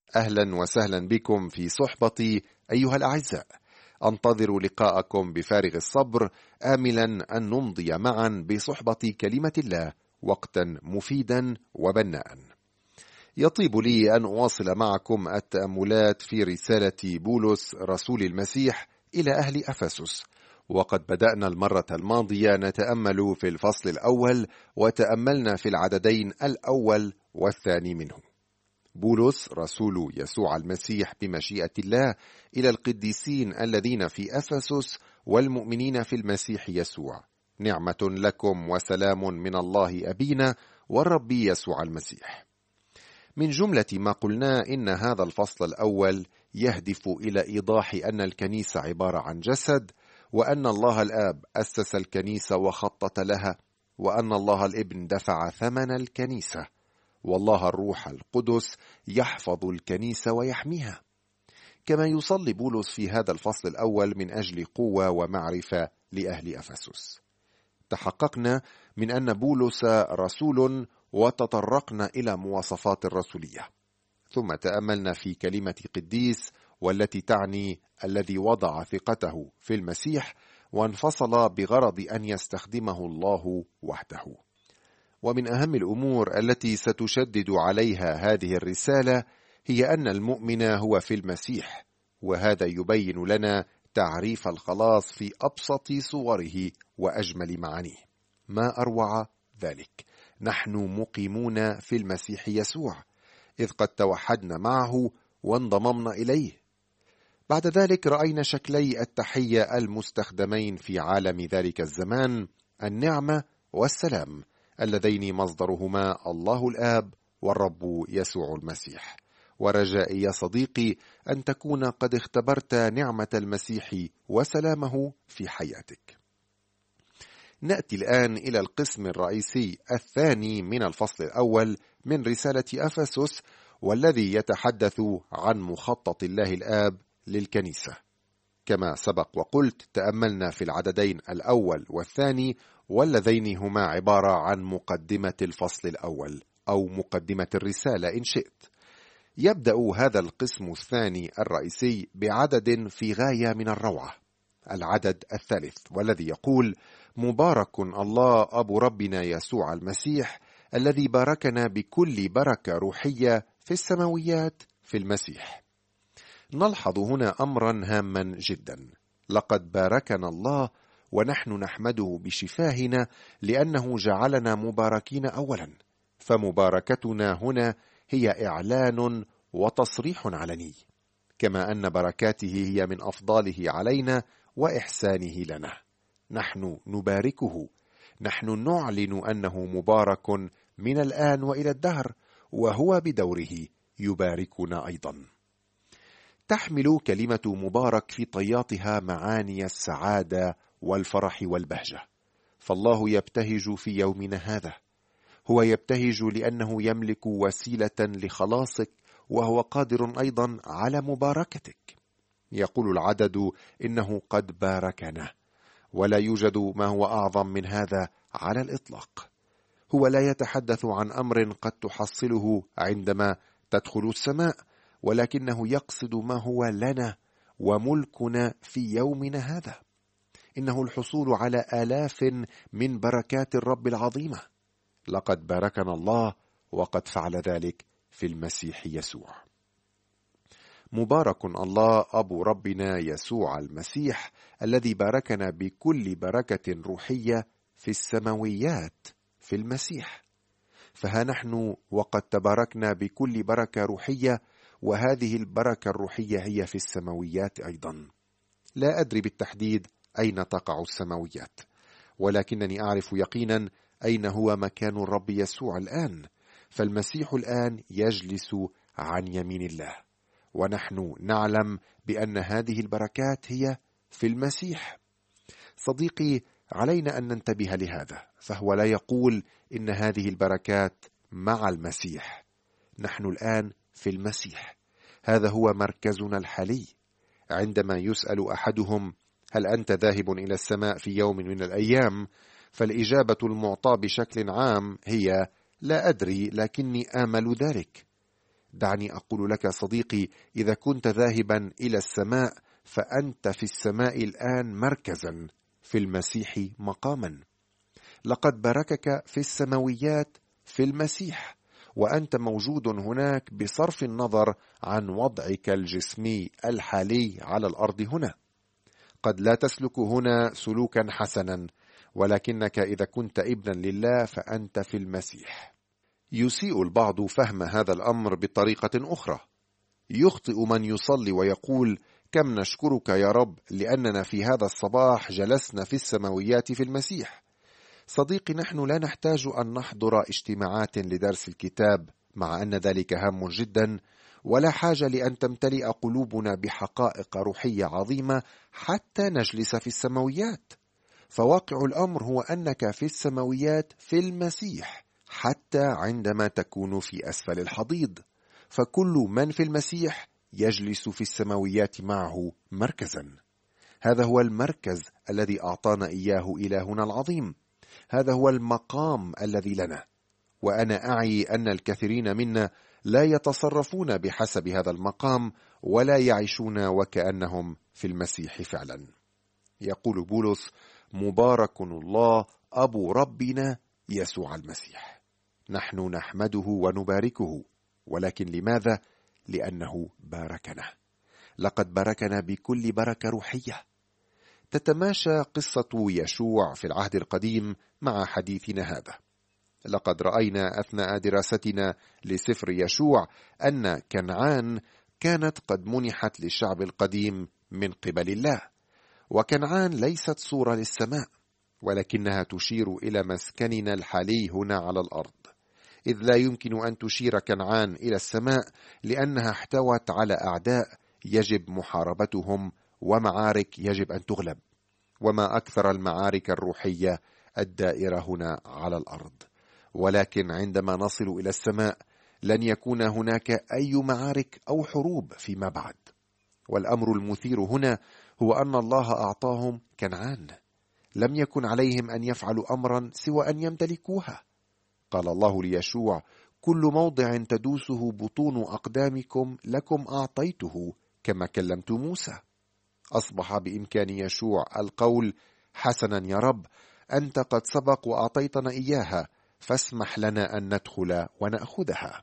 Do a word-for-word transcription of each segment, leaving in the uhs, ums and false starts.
أهلا وسهلا بكم في صحبتي أيها الأعزاء. أنتظر لقاءكم بفارغ الصبر، آملا أن نمضي معا بصحبة كلمة الله وقتا مفيدا وبناء. يطيب لي أن أواصل معكم التأملات في رسالة بولس رسول المسيح إلى أهل أفسس، وقد بدأنا المرة الماضية نتأمل في الفصل الأول، وتأملنا في العددين الأول والثاني منه. بولس رسول يسوع المسيح بمشيئة الله إلى القديسين الذين في أفسس والمؤمنين في المسيح يسوع، نعمة لكم وسلام من الله أبينا والرب يسوع المسيح. من جملة ما قلنا إن هذا الفصل الأول يهدف إلى إيضاح أن الكنيسة عبارة عن جسد، وأن الله الآب أسس الكنيسة وخطط لها، وأن الله الابن دفع ثمن الكنيسة، والله الروح القدس يحفظ الكنيسة ويحميها. كما يصلي بولس في هذا الفصل الأول من أجل قوة ومعرفة لأهل أفسس. تحققنا من أن بولس رسول، وتطرقنا إلى مواصفات الرسولية، ثم تأملنا في كلمة قديس، والتي تعني الذي وضع ثقته في المسيح وانفصل بغرض أن يستخدمه الله وحده. ومن أهم الأمور التي ستشدد عليها هذه الرسالة هي أن المؤمن هو في المسيح، وهذا يبين لنا تعريف الخلاص في أبسط صوره وأجمل معانيه. ما أروع ذلك، نحن مقيمون في المسيح يسوع، إذ قد توحدنا معه وانضممنا إليه. بعد ذلك رأينا شكلي التحية المستخدمين في عالم ذلك الزمان، النعمة والسلام، اللذين مصدرهما الله الآب والرب يسوع المسيح. ورجائي يا صديقي أن تكون قد اختبرت نعمة المسيح وسلامه في حياتك. نأتي الآن إلى القسم الرئيسي الثاني من الفصل الأول من رسالة أفسس، والذي يتحدث عن مخطط الله الآب للكنيسة. كما سبق وقلت، تأملنا في العددين الأول والثاني، واللذين هما عبارة عن مقدمة الفصل الأول أو مقدمة الرسالة إن شئت. يبدأ هذا القسم الثاني الرئيسي بعدد في غاية من الروعة، العدد الثالث، والذي يقول: مبارك الله أبو ربنا يسوع المسيح، الذي باركنا بكل بركة روحية في السماويات في المسيح. نلحظ هنا أمرا هاما جدا، لقد باركنا الله ونحن نحمده بشفاهنا، لأنه جعلنا مباركين أولا. فمباركتنا هنا هي إعلان وتصريح علني، كما أن بركاته هي من أفضاله علينا وإحسانه لنا. نحن نباركه، نحن نعلن أنه مبارك من الآن وإلى الدهر، وهو بدوره يباركنا أيضا. تحمل كلمة مبارك في طياتها معاني السعادة والفرح والبهجة، فالله يبتهج في يومنا هذا. هو يبتهج لأنه يملك وسيلة لخلاصك، وهو قادر أيضا على مباركتك. يقول العدد إنه قد باركنا، ولا يوجد ما هو أعظم من هذا على الإطلاق. هو لا يتحدث عن أمر قد تحصله عندما تدخل السماء، ولكنه يقصد ما هو لنا وملكنا في يومنا هذا. إنه الحصول على آلاف من بركات الرب العظيمة. لقد باركنا الله، وقد فعل ذلك في المسيح يسوع. مبارك الله أبو ربنا يسوع المسيح، الذي باركنا بكل بركة روحية في السماويات في المسيح. فها نحن وقد تباركنا بكل بركة روحية، وهذه البركة الروحية هي في السماويات أيضا. لا أدري بالتحديد أين تقع السماويات، ولكنني أعرف يقينا أين هو مكان الرب يسوع الآن. فالمسيح الآن يجلس عن يمين الله، ونحن نعلم بأن هذه البركات هي في المسيح. صديقي، علينا أن ننتبه لهذا، فهو لا يقول إن هذه البركات مع المسيح. نحن الآن في المسيح، هذا هو مركزنا الحالي. عندما يسأل أحدهم: هل أنت ذاهب إلى السماء في يوم من الأيام؟ فالإجابة المعطاة بشكل عام هي: لا أدري، لكني آمل ذلك. دعني أقول لك صديقي، إذا كنت ذاهبا إلى السماء فأنت في السماء الآن مركزا، في المسيح مقاما. لقد باركك في السماويات في المسيح، وأنت موجود هناك بصرف النظر عن وضعك الجسمي الحالي على الأرض هنا. قد لا تسلك هنا سلوكا حسنا، ولكنك إذا كنت ابنا لله فأنت في المسيح. يسيء البعض فهم هذا الأمر بطريقة أخرى. يخطئ من يصلي ويقول: كم نشكرك يا رب لأننا في هذا الصباح جلسنا في السماويات في المسيح. صديقي، نحن لا نحتاج أن نحضر اجتماعات لدرس الكتاب، مع أن ذلك هام جدا، ولا حاجة لأن تمتلئ قلوبنا بحقائق روحية عظيمة حتى نجلس في السماويات. فواقع الأمر هو أنك في السماويات في المسيح حتى عندما تكون في أسفل الحضيض، فكل من في المسيح يجلس في السماويات معه مركزا. هذا هو المركز الذي أعطانا إياه إلهنا العظيم، هذا هو المقام الذي لنا. وأنا أعي أن الكثيرين منا لا يتصرفون بحسب هذا المقام ولا يعيشون وكأنهم في المسيح فعلا. يقول بولس: مبارك الله أبو ربنا يسوع المسيح. نحن نحمده ونباركه، ولكن لماذا؟ لأنه باركنا. لقد باركنا بكل بركة روحية. تتماشى قصة يشوع في العهد القديم مع حديثنا هذا. لقد رأينا أثناء دراستنا لسفر يشوع أن كنعان كانت قد منحت للشعب القديم من قبل الله، وكنعان ليست صورة للسماء، ولكنها تشير إلى مسكننا الحالي هنا على الأرض، إذ لا يمكن أن تشير كنعان إلى السماء لأنها احتوت على أعداء يجب محاربتهم ومعارك يجب أن تغلب، وما أكثر المعارك الروحية الدائرة هنا على الأرض. ولكن عندما نصل إلى السماء لن يكون هناك أي معارك أو حروب فيما بعد. والأمر المثير هنا هو أن الله أعطاهم كنعان، لم يكن عليهم أن يفعلوا أمرا سوى أن يمتلكوها. قال الله ليشوع: كل موضع تدوسه بطون أقدامكم لكم أعطيته، كما كلمت موسى. أصبح بإمكان يشوع القول: حسنا يا رب، أنت قد سبق وأعطيتنا إياها، فاسمح لنا أن ندخل ونأخذها.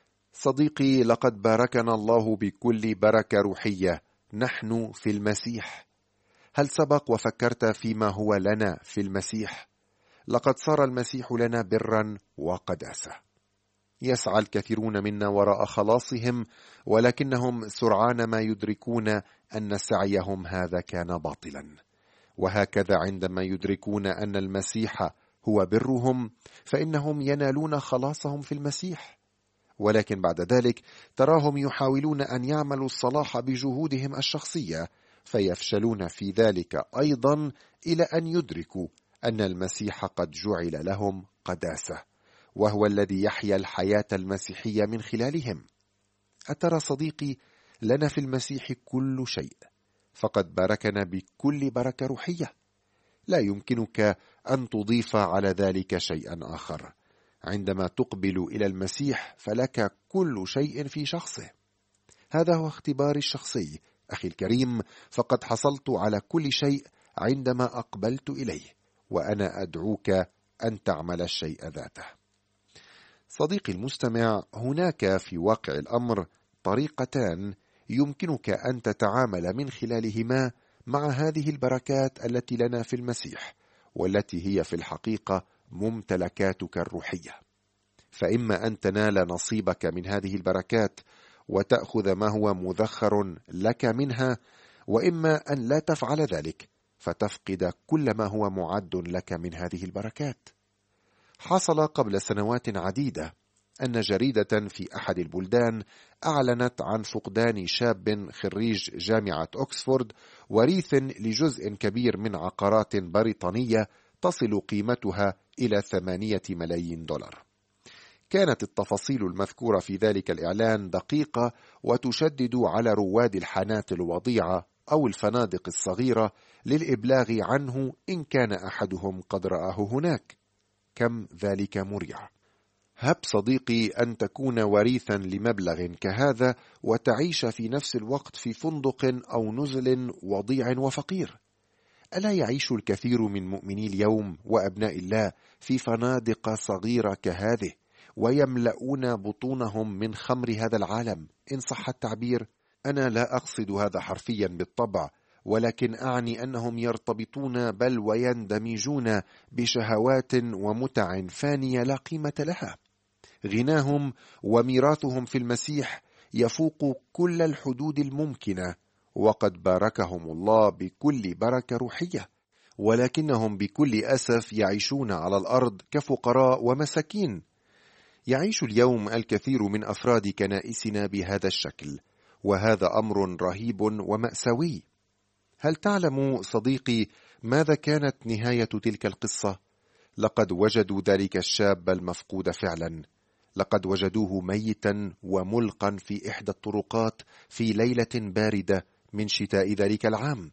صديقي، لقد باركنا الله بكل بركة روحية، نحن في المسيح. هل سبق وفكرت فيما هو لنا في المسيح؟ لقد صار المسيح لنا برا وقداسة. يسعى الكثيرون منا وراء خلاصهم، ولكنهم سرعان ما يدركون أن سعيهم هذا كان باطلا. وهكذا عندما يدركون أن المسيح هو برهم فإنهم ينالون خلاصهم في المسيح، ولكن بعد ذلك تراهم يحاولون أن يعملوا الصلاح بجهودهم الشخصية، فيفشلون في ذلك أيضا إلى أن يدركوا أن المسيح قد جعل لهم قداسة، وهو الذي يحيا الحياة المسيحية من خلالهم. أترى صديقي، لنا في المسيح كل شيء، فقد باركنا بكل بركة روحية. لا يمكنك أن تضيف على ذلك شيئا آخر. عندما تقبل إلى المسيح فلك كل شيء في شخصه. هذا هو اختباري الشخصي أخي الكريم، فقد حصلت على كل شيء عندما أقبلت إليه، وأنا أدعوك أن تعمل الشيء ذاته. صديقي المستمع، هناك في واقع الأمر طريقتان يمكنك أن تتعامل من خلالهما مع هذه البركات التي لنا في المسيح، والتي هي في الحقيقة ممتلكاتك الروحية. فإما أن تنال نصيبك من هذه البركات وتأخذ ما هو مذخر لك منها، وإما أن لا تفعل ذلك فتفقد كل ما هو معد لك من هذه البركات. حصل قبل سنوات عديدة أن جريدة في أحد البلدان أعلنت عن فقدان شاب خريج جامعة أكسفورد وريث لجزء كبير من عقارات بريطانية تصل قيمتها إلى ثمانية ملايين دولار. كانت التفاصيل المذكورة في ذلك الإعلان دقيقة وتشدد على رواد الحانات الوضيعة أو الفنادق الصغيرة للإبلاغ عنه إن كان أحدهم قد رآه هناك. كم ذلك مريع! هب صديقي أن تكون وريثا لمبلغ كهذا وتعيش في نفس الوقت في فندق أو نزل وضيع وفقير. ألا يعيش الكثير من مؤمني اليوم وأبناء الله في فنادق صغيرة كهذه ويملؤون بطونهم من خمر هذا العالم إن صح التعبير؟ أنا لا أقصد هذا حرفيا بالطبع، ولكن أعني أنهم يرتبطون بل ويندمجون بشهوات ومتع فانية لا قيمة لها. غناهم وميراثهم في المسيح يفوق كل الحدود الممكنة، وقد باركهم الله بكل بركة روحية، ولكنهم بكل أسف يعيشون على الأرض كفقراء ومساكين. يعيش اليوم الكثير من أفراد كنائسنا بهذا الشكل، وهذا أمر رهيب ومأساوي. هل تعلم صديقي ماذا كانت نهاية تلك القصة؟ لقد وجدوا ذلك الشاب المفقود فعلا، لقد وجدوه ميتا وملقا في إحدى الطرقات في ليلة باردة من شتاء ذلك العام.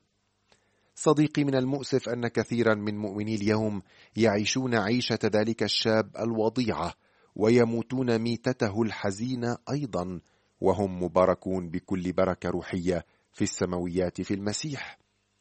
صديقي، من المؤسف أن كثيرا من مؤمني اليوم يعيشون عيشة ذلك الشاب الوضيعة ويموتون ميتته الحزينة أيضا، وهم مباركون بكل بركة روحية في السماويات في المسيح.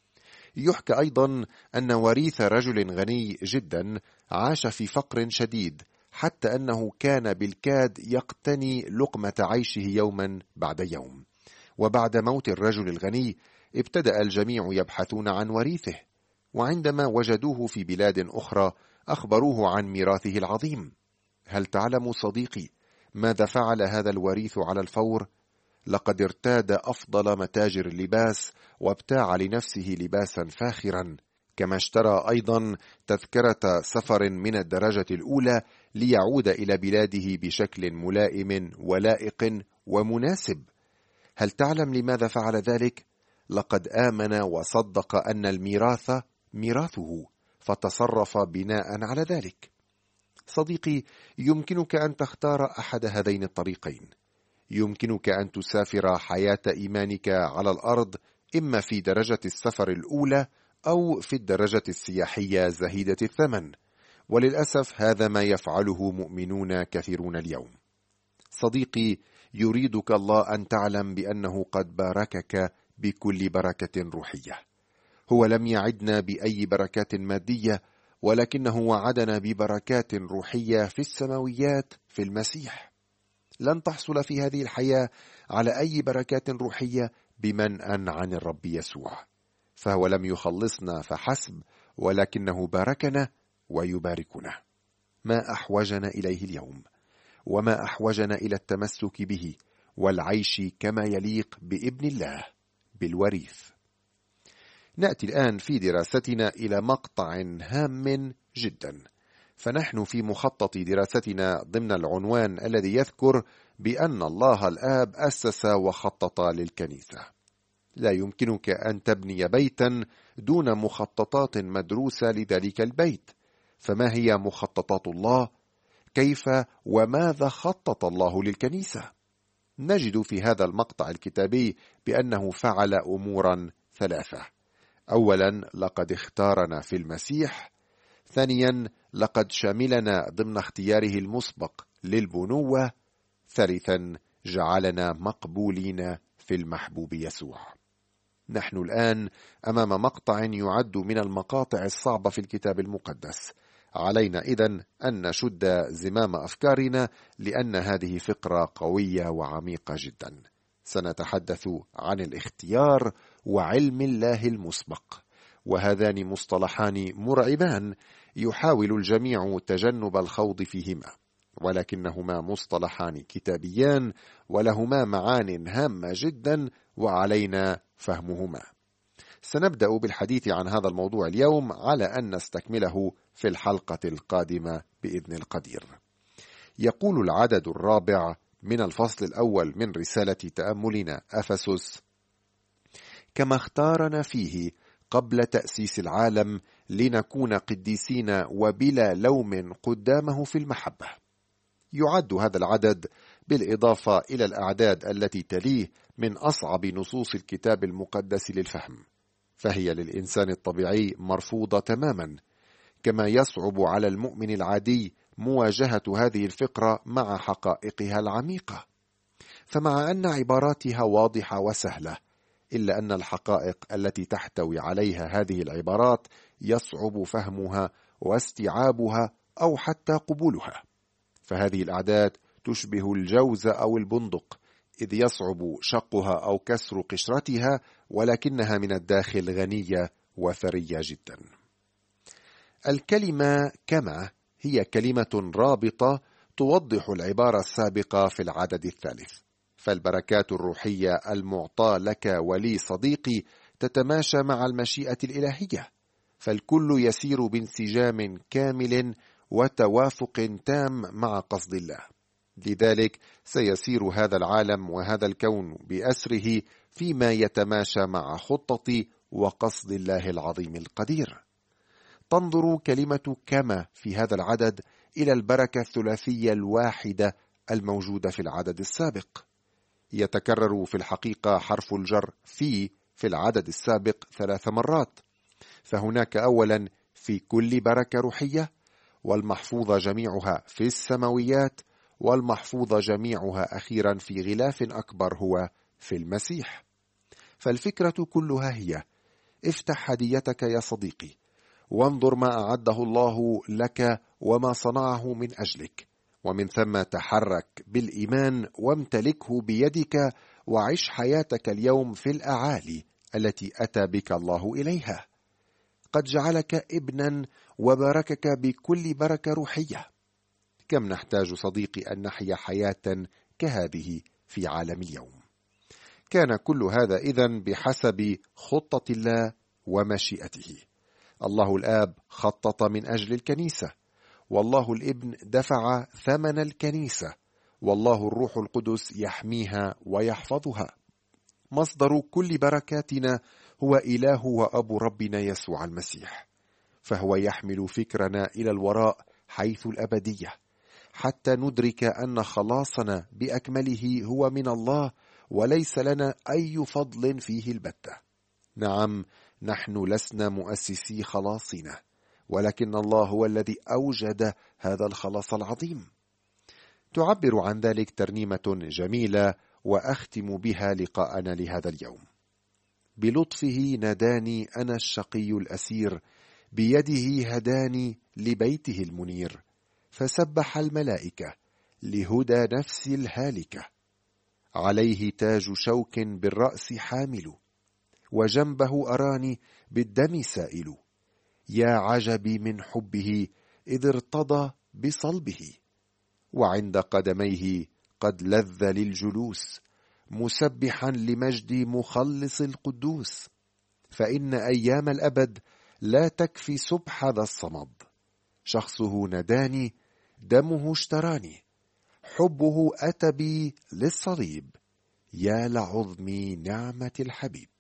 يحكى أيضا أن وريث رجل غني جدا عاش في فقر شديد، حتى أنه كان بالكاد يقتني لقمة عيشه يوما بعد يوم. وبعد موت الرجل الغني ابتدأ الجميع يبحثون عن وريثه، وعندما وجدوه في بلاد أخرى أخبروه عن ميراثه العظيم. هل تعلم صديقي ماذا فعل هذا الوريث على الفور؟ لقد ارتاد أفضل متاجر اللباس وابتاع لنفسه لباسا فاخرا، كما اشترى أيضا تذكرة سفر من الدرجة الأولى ليعود إلى بلاده بشكل ملائم ولائق ومناسب. هل تعلم لماذا فعل ذلك؟ لقد آمن وصدق أن الميراث ميراثه، فتصرف بناء على ذلك. صديقي، يمكنك أن تختار أحد هذين الطريقين. يمكنك أن تسافر حياة إيمانك على الأرض إما في درجة السفر الأولى أو في الدرجة السياحية زهيدة الثمن، وللأسف هذا ما يفعله مؤمنون كثيرون اليوم. صديقي، يريدك الله أن تعلم بأنه قد باركك بكل بركة روحية. هو لم يعدنا بأي بركات مادية، ولكنه وعدنا ببركات روحية في السماويات في المسيح. لن تحصل في هذه الحياة على أي بركات روحية بمنأ عن الرب يسوع، فهو لم يخلصنا فحسب، ولكنه باركنا ويباركنا. ما أحوجنا إليه اليوم، وما أحوجنا إلى التمسك به والعيش كما يليق بابن الله بالوريث. نأتي الآن في دراستنا إلى مقطع هام جدا، فنحن في مخطط دراستنا ضمن العنوان الذي يذكر بأن الله الآب أسس وخطط للكنيسة. لا يمكنك أن تبني بيتا دون مخططات مدروسة لذلك البيت. فما هي مخططات الله؟ كيف وماذا خطط الله للكنيسة؟ نجد في هذا المقطع الكتابي بأنه فعل أمورا ثلاثة. أولا، لقد اختارنا في المسيح. ثانيا، لقد شملنا ضمن اختياره المسبق للبنوة. ثالثا، جعلنا مقبولين في المحبوب يسوع. نحن الآن أمام مقطع يعد من المقاطع الصعبة في الكتاب المقدس. علينا إذن أن نشد زمام أفكارنا، لأن هذه فقرة قوية وعميقة جدا. سنتحدث عن الاختيار وعلم الله المسبق، وهذان مصطلحان مرعبان يحاول الجميع تجنب الخوض فيهما، ولكنهما مصطلحان كتابيان ولهما معان هامة جدا وعلينا فهمهما. سنبدأ بالحديث عن هذا الموضوع اليوم، على أن نستكمله في الحلقة القادمة بإذن القدير. يقول العدد الرابع من الفصل الأول من رسالة تأملنا أفسس: كما اختارنا فيه قبل تأسيس العالم لنكون قديسين وبلا لوم قدامه في المحبة. يعد هذا العدد بالإضافة إلى الأعداد التي تليه من أصعب نصوص الكتاب المقدس للفهم، فهي للإنسان الطبيعي مرفوضة تماما، كما يصعب على المؤمن العادي مواجهة هذه الفقرة مع حقائقها العميقة. فمع أن عباراتها واضحة وسهلة، إلا أن الحقائق التي تحتوي عليها هذه العبارات يصعب فهمها واستيعابها أو حتى قبولها. فهذه الأعداد تشبه الجوز أو البندق، إذ يصعب شقها أو كسر قشرتها، ولكنها من الداخل غنية وثرية جدا. الكلمة كما هي كلمة رابطة توضح العبارة السابقة في العدد الثالث. فالبركات الروحية المعطاة لك ولي صديقي تتماشى مع المشيئة الإلهية، فالكل يسير بانسجام كامل وتوافق تام مع قصد الله. لذلك سيسير هذا العالم وهذا الكون بأسره فيما يتماشى مع خطة وقصد الله العظيم القدير. تنظر كلمة كما في هذا العدد إلى البركة الثلاثية الواحدة الموجودة في العدد السابق. يتكرر في الحقيقة حرف الجر في في العدد السابق ثلاث مرات. فهناك أولا في كل بركة روحية، والمحفوظة جميعها في السماويات، والمحفوظة جميعها أخيرا في غلاف أكبر هو في المسيح. فالفكرة كلها هي: افتح هديتك يا صديقي، وانظر ما أعده الله لك وما صنعه من أجلك، ومن ثم تحرك بالإيمان وامتلكه بيدك، وعش حياتك اليوم في الأعالي التي أتى بك الله إليها. قد جعلك ابنا وباركك بكل بركة روحية. كم نحتاج صديقي أن نحيا حياة كهذه في عالم اليوم. كان كل هذا إذن بحسب خطة الله ومشيئته. الله الآب خطط من أجل الكنيسة، والله الابن دفع ثمن الكنيسة، والله الروح القدس يحميها ويحفظها. مصدر كل بركاتنا هو إله وأب ربنا يسوع المسيح، فهو يحمل فكرنا إلى الوراء حيث الأبدية، حتى ندرك أن خلاصنا بأكمله هو من الله، وليس لنا أي فضل فيه البتة. نعم، نحن لسنا مؤسسي خلاصنا، ولكن الله هو الذي أوجد هذا الخلاص العظيم. تعبر عن ذلك ترنيمة جميلة وأختم بها لقاءنا لهذا اليوم: بلطفه نداني أنا الشقي الأسير، بيده هداني لبيته المنير، فسبح الملائكة لهدى نفسي الهالكة. عليه تاج شوك بالرأس حامل، وجنبه أراني بالدم سائل. يا عجبي من حبه إذ ارتضى بصلبه، وعند قدميه قد لذ للجلوس، مسبحا لمجد مخلص القدوس. فإن أيام الأبد لا تكفي سبح ذا الصمد، شخصه نداني، دمه اشتراني، حبه أتى بي للصليب. يا لعظم نعمة الحبيب.